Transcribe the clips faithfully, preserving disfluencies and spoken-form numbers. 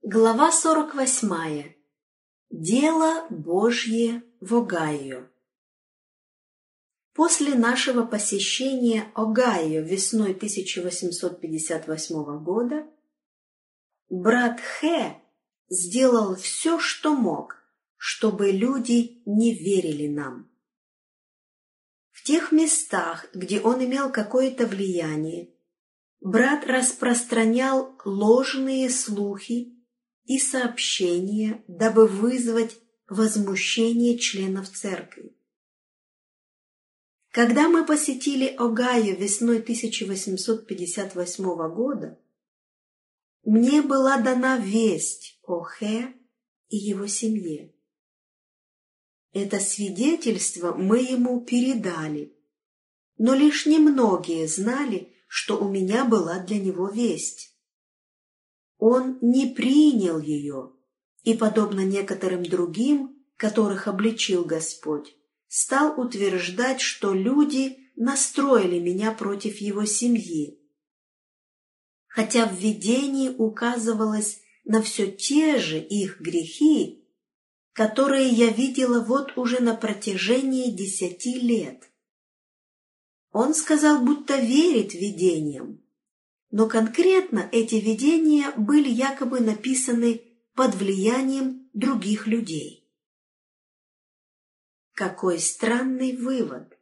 Глава сорок восьмая. Дело Божье в Огайо. После нашего посещения Огайо весной тысяча восемьсот пятьдесят восьмого года брат Хэ сделал все, что мог, чтобы люди не верили нам. В тех местах, где он имел какое-то влияние, брат распространял ложные слухи и сообщения, дабы вызвать возмущение членов церкви. Когда мы посетили Огайо весной тысяча восемьсот пятьдесят восьмого года, мне была дана весть о Хэ и его семье. Это свидетельство мы ему передали, но лишь немногие знали, что у меня была для него весть. Он не принял ее и, подобно некоторым другим, которых обличил Господь, стал утверждать, что люди настроили меня против его семьи, хотя в видении указывалось на все те же их грехи, которые я видела вот уже на протяжении десяти лет. Он сказал, будто верит видениям, но конкретно эти видения были якобы написаны под влиянием других людей. Какой странный вывод!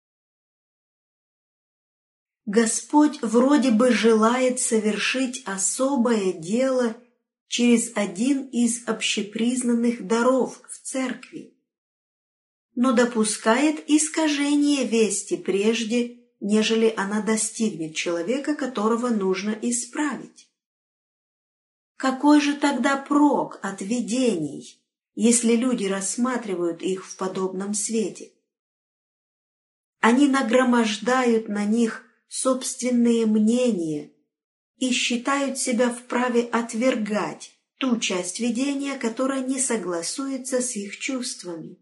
Господь вроде бы желает совершить особое дело через один из общепризнанных даров в церкви, но допускает искажение вести прежде, нежели она достигнет человека, которого нужно исправить. Какой же тогда прок от видений, если люди рассматривают их в подобном свете? Они нагромождают на них собственные мнения и считают себя вправе отвергать ту часть видения, которая не согласуется с их чувствами.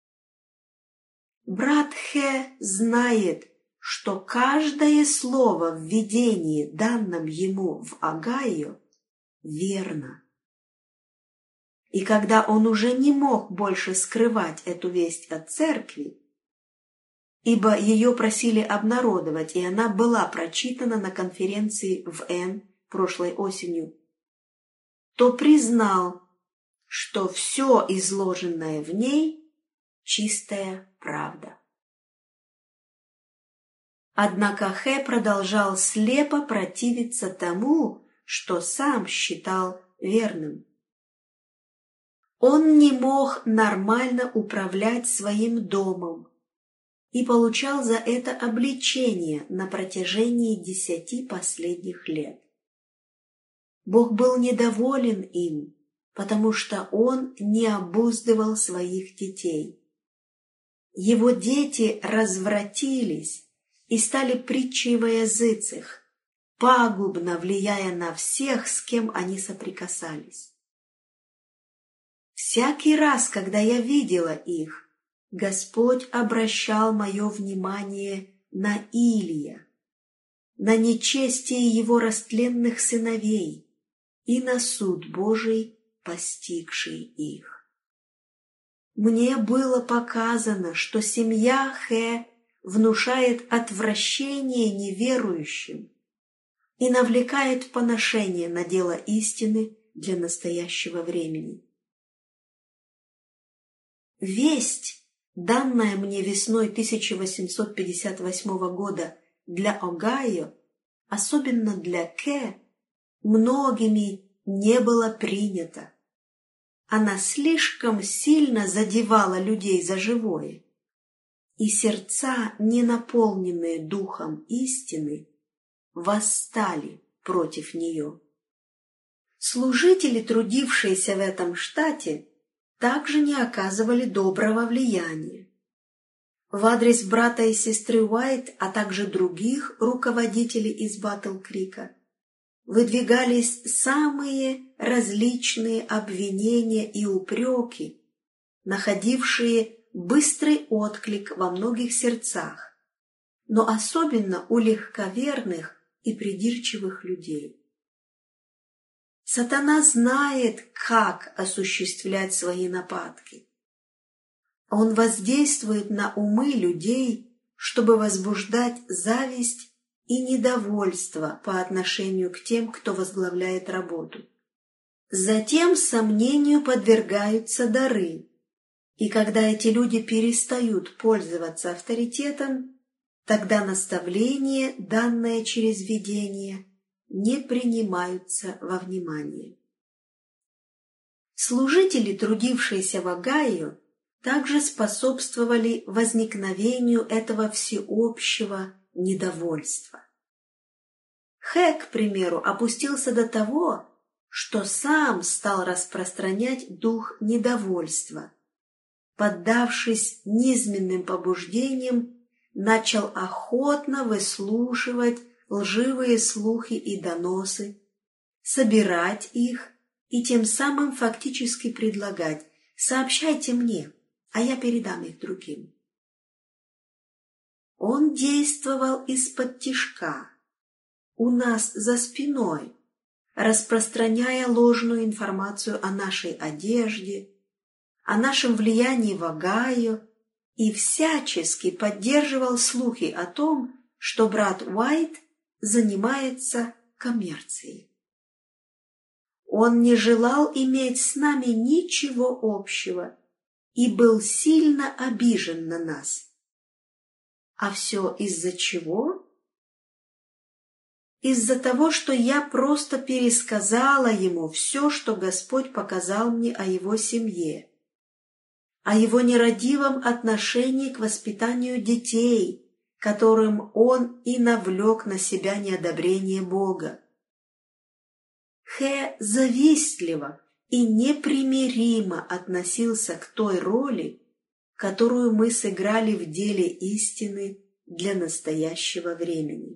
Брат Хэ знает, что каждое слово в видении, данном ему в Огайо, верно. И когда он уже не мог больше скрывать эту весть от церкви, ибо ее просили обнародовать, и она была прочитана на конференции в Н прошлой осенью, то признал, что все изложенное в ней – чистая правда. Однако Хэ продолжал слепо противиться тому, что сам считал верным. Он не мог нормально управлять своим домом и получал за это обличение на протяжении десяти последних лет. Бог был недоволен им, потому что он не обуздывал своих детей. Его дети развратились и стали притчей во языцах, пагубно влияя на всех, с кем они соприкасались. Всякий раз, когда я видела их, Господь обращал мое внимание на Илия, на нечестие его растленных сыновей и на суд Божий, постигший их. Мне было показано, что семья Хэ внушает отвращение неверующим и навлекает поношение на дело истины для настоящего времени. Весть, данная мне весной тысяча восемьсот пятьдесят восьмого года для Огайо, особенно для Кэ, многими не была принята. Она слишком сильно задевала людей за живое, и сердца, не наполненные духом истины, восстали против нее. Служители, трудившиеся в этом штате, также не оказывали доброго влияния. В адрес брата и сестры Уайт, а также других руководителей из Батл-Крика, выдвигались самые различные обвинения и упреки, находившие быстрый отклик во многих сердцах, но особенно у легковерных и придирчивых людей. Сатана знает, как осуществлять свои нападки. Он воздействует на умы людей, чтобы возбуждать зависть и недовольство по отношению к тем, кто возглавляет работу. Затем сомнению подвергаются дары, и когда эти люди перестают пользоваться авторитетом, тогда наставления, данные через видение, не принимаются во внимание. Служители, трудившиеся в Огайо, также способствовали возникновению этого всеобщего недовольства. Хэ, к примеру, опустился до того, что сам стал распространять дух недовольства, поддавшись низменным побуждениям, начал охотно выслушивать лживые слухи и доносы, собирать их и тем самым фактически предлагать: «Сообщайте мне, а я передам их другим». Он действовал из-под тишка, у нас за спиной, распространяя ложную информацию о нашей одежде, о нашем влиянии в Огайо, и всячески поддерживал слухи о том, что брат Уайт занимается коммерцией. Он не желал иметь с нами ничего общего и был сильно обижен на нас. А все из-за чего? Из-за того, что я просто пересказала ему все, что Господь показал мне о его семье, о его нерадивом отношении к воспитанию детей, которым он и навлек на себя неодобрение Бога. Хэ завистливо и непримиримо относился к той роли, которую мы сыграли в деле истины для настоящего времени.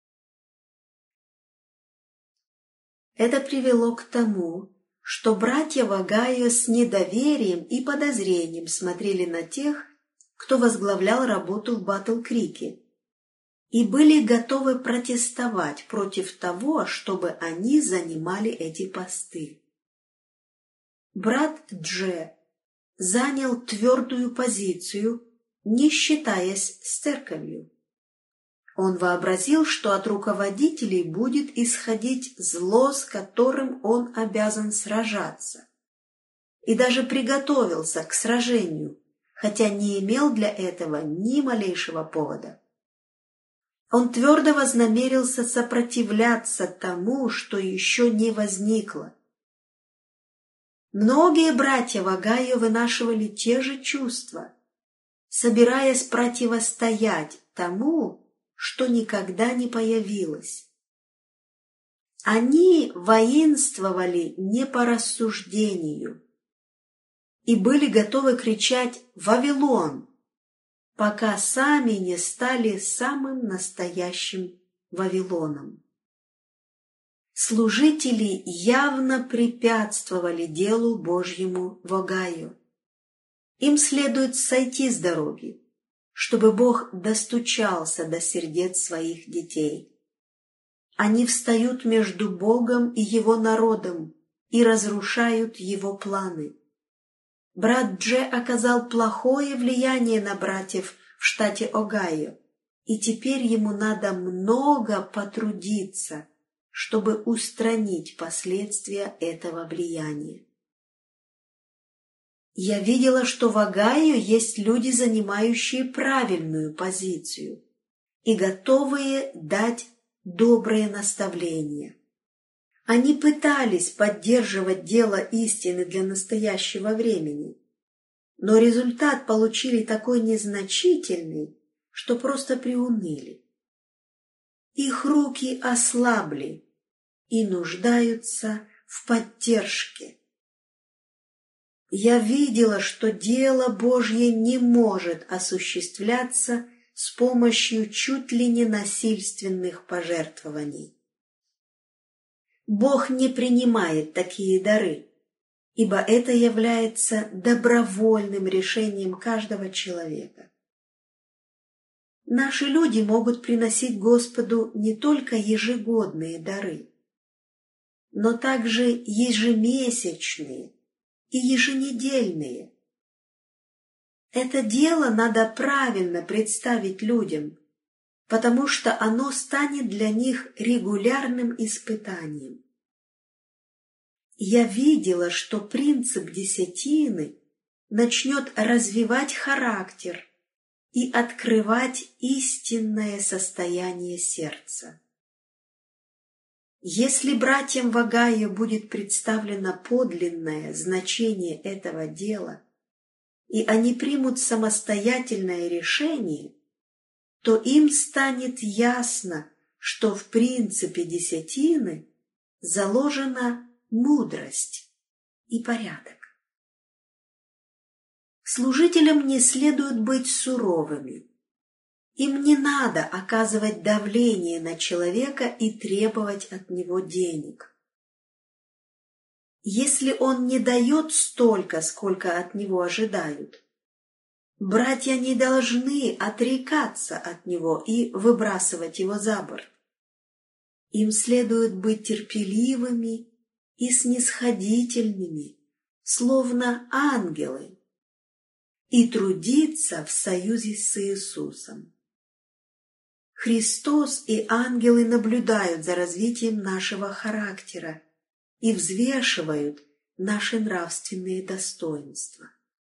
Это привело к тому, что братья в Огайо с недоверием и подозрением смотрели на тех, кто возглавлял работу в Батл-Крике, и были готовы протестовать против того, чтобы они занимали эти посты. Брат Дже занял твердую позицию, не считаясь с церковью. Он вообразил, что от руководителей будет исходить зло, с которым он обязан сражаться, и даже приготовился к сражению, хотя не имел для этого ни малейшего повода. Он твердо вознамерился сопротивляться тому, что еще не возникло. Многие братья в Огайо вынашивали те же чувства, собираясь противостоять тому, что никогда не появилось. Они воинствовали не по рассуждению и были готовы кричать «Вавилон!», пока сами не стали самым настоящим Вавилоном. Служители явно препятствовали делу Божьему в Огайо. Им следует сойти с дороги, чтобы Бог достучался до сердец своих детей. Они встают между Богом и Его народом и разрушают Его планы. Брат Дже оказал плохое влияние на братьев в штате Огайо, и теперь ему надо много потрудиться, чтобы устранить последствия этого влияния. Я видела, что в Огайо есть люди, занимающие правильную позицию и готовые дать добрые наставления. Они пытались поддерживать дело истины для настоящего времени, но результат получили такой незначительный, что просто приуныли. Их руки ослабли и нуждаются в поддержке. Я видела, что дело Божье не может осуществляться с помощью чуть ли не насильственных пожертвований. Бог не принимает такие дары, ибо это является добровольным решением каждого человека. Наши люди могут приносить Господу не только ежегодные дары, но также ежемесячные и еженедельные. Это дело надо правильно представить людям, потому что оно станет для них регулярным испытанием. Я видела, что принцип десятины начнет развивать характер и открывать истинное состояние сердца. Если братьям в Огайо будет представлено подлинное значение этого дела, и они примут самостоятельное решение, то им станет ясно, что в принципе десятины заложена мудрость и порядок. Служителям не следует быть суровыми. Им не надо оказывать давление на человека и требовать от него денег. Если он не дает столько, сколько от него ожидают, братья не должны отрекаться от него и выбрасывать его за борт. Им следует быть терпеливыми и снисходительными, словно ангелы, и трудиться в союзе с Иисусом. Христос и ангелы наблюдают за развитием нашего характера и взвешивают наши нравственные достоинства.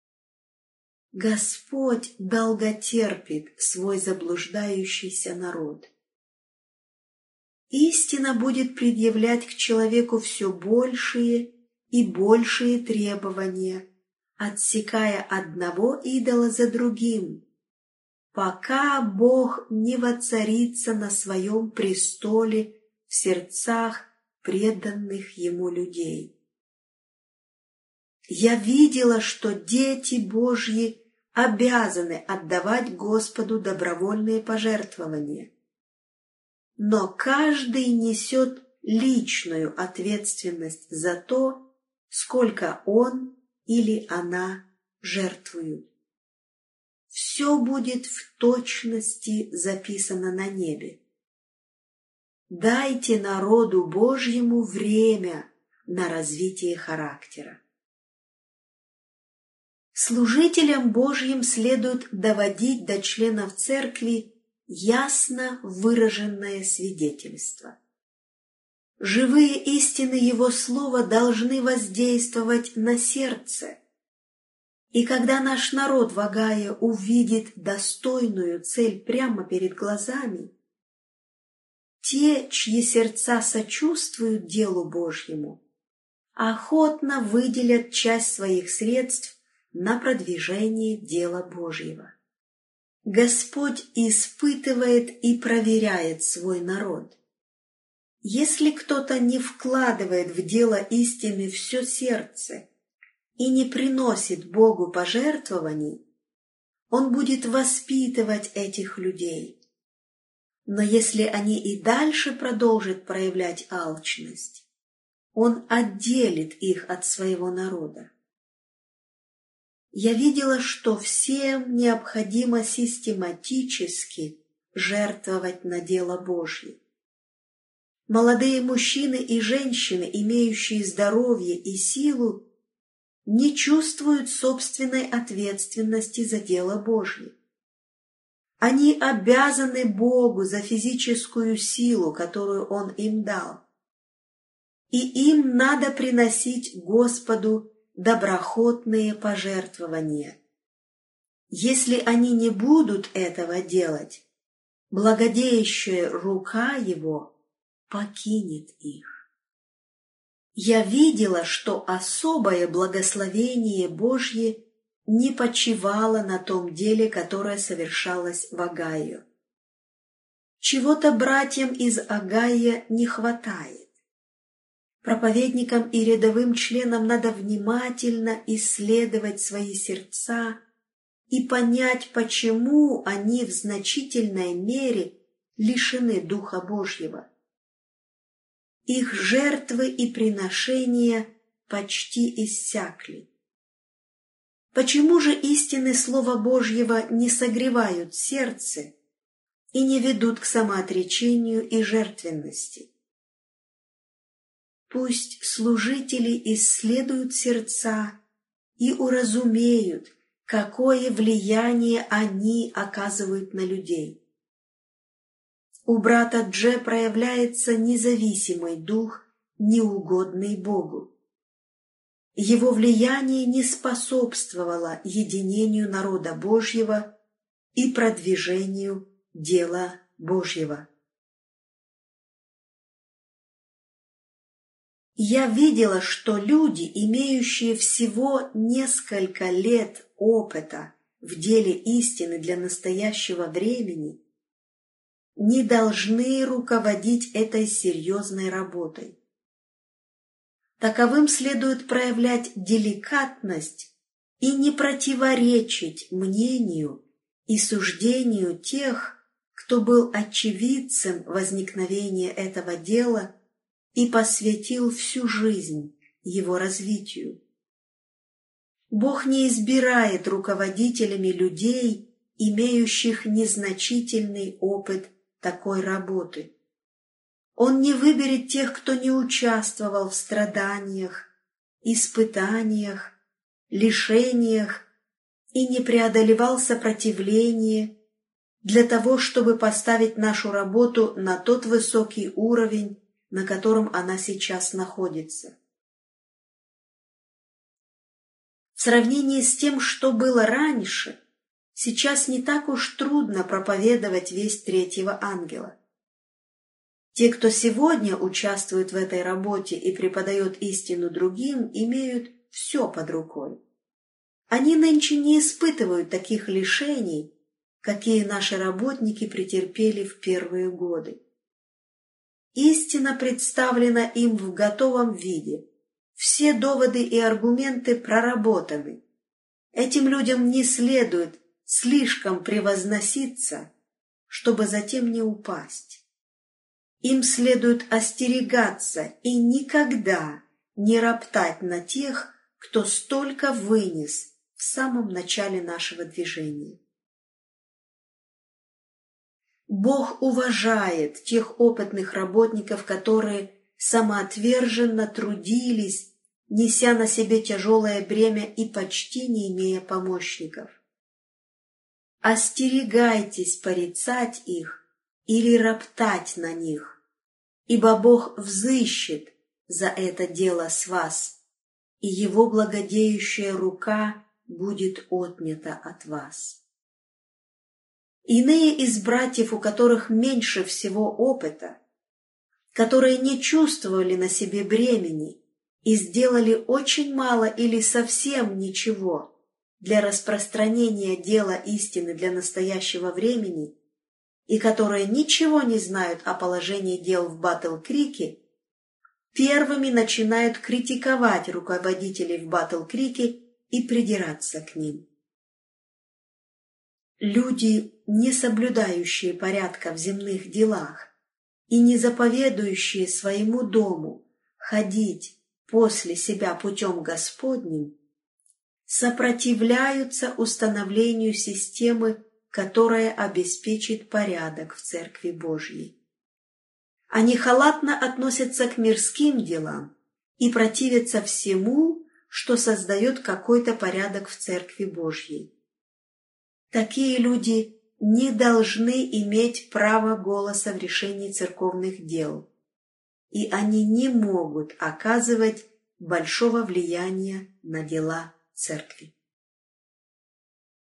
Господь долготерпит свой заблуждающийся народ. Истина будет предъявлять к человеку все большие и большие требования, отсекая одного идола за другим, пока Бог не воцарится на своем престоле в сердцах преданных Ему людей. Я видела, что дети Божьи обязаны отдавать Господу добровольные пожертвования, но каждый несет личную ответственность за то, сколько он или она жертвуют. Все будет в точности записано на небе. Дайте народу Божьему время на развитие характера. Служителям Божьим следует доводить до членов церкви ясно выраженное свидетельство. Живые истины Его Слова должны воздействовать на сердце. И когда наш народ в Огайо увидит достойную цель прямо перед глазами, те, чьи сердца сочувствуют делу Божьему, охотно выделят часть своих средств на продвижение дела Божьего. Господь испытывает и проверяет свой народ. Если кто-то не вкладывает в дело истины все сердце и не приносит Богу пожертвований, он будет воспитывать этих людей. Но если они и дальше продолжат проявлять алчность, он отделит их от своего народа. Я видела, что всем необходимо систематически жертвовать на дело Божье. Молодые мужчины и женщины, имеющие здоровье и силу, не чувствуют собственной ответственности за дело Божье. Они обязаны Богу за физическую силу, которую Он им дал. И им надо приносить Господу доброхотные пожертвования. Если они не будут этого делать, благодеющая рука Его покинет их. Я видела, что особое благословение Божье не почивало на том деле, которое совершалось в Огайо. Чего-то братьям из Огайо не хватает. Проповедникам и рядовым членам надо внимательно исследовать свои сердца и понять, почему они в значительной мере лишены Духа Божьего. Их жертвы и приношения почти иссякли. Почему же истины Слова Божьего не согревают сердце и не ведут к самоотречению и жертвенности? Пусть служители исследуют сердца и уразумеют, какое влияние они оказывают на людей. У брата Дже проявляется независимый дух, неугодный Богу. Его влияние не способствовало единению народа Божьего и продвижению дела Божьего. Я видела, что люди, имеющие всего несколько лет опыта в деле истины для настоящего времени, не должны руководить этой серьезной работой. Таковым следует проявлять деликатность и не противоречить мнению и суждению тех, кто был очевидцем возникновения этого дела и посвятил всю жизнь его развитию. Бог не избирает руководителями людей, имеющих незначительный опыт такой работы. Он не выберет тех, кто не участвовал в страданиях, испытаниях, лишениях и не преодолевал сопротивление для того, чтобы поставить нашу работу на тот высокий уровень, на котором она сейчас находится. В сравнении с тем, что было раньше, сейчас не так уж трудно проповедовать весть третьего ангела. Те, кто сегодня участвует в этой работе и преподает истину другим, имеют все под рукой. Они нынче не испытывают таких лишений, какие наши работники претерпели в первые годы. Истина представлена им в готовом виде. Все доводы и аргументы проработаны. Этим людям не следует слишком превозноситься, чтобы затем не упасть. Им следует остерегаться и никогда не роптать на тех, кто столько вынес в самом начале нашего движения. Бог уважает тех опытных работников, которые самоотверженно трудились, неся на себе тяжелое бремя и почти не имея помощников. Остерегайтесь порицать их или роптать на них, ибо Бог взыщет за это дело с вас, и Его благодеющая рука будет отнята от вас. Иные из братьев, у которых меньше всего опыта, которые не чувствовали на себе бремени и сделали очень мало или совсем ничего для распространения дела истины для настоящего времени, и которые ничего не знают о положении дел в Батл-Крике, первыми начинают критиковать руководителей в Батл-Крике и придираться к ним. Люди, не соблюдающие порядка в земных делах и не заповедующие своему дому ходить после себя путем Господним, сопротивляются установлению системы, которая обеспечит порядок в Церкви Божьей. Они халатно относятся к мирским делам и противятся всему, что создает какой-то порядок в Церкви Божьей. Такие люди не должны иметь права голоса в решении церковных дел, и они не могут оказывать большого влияния на дела Церкви.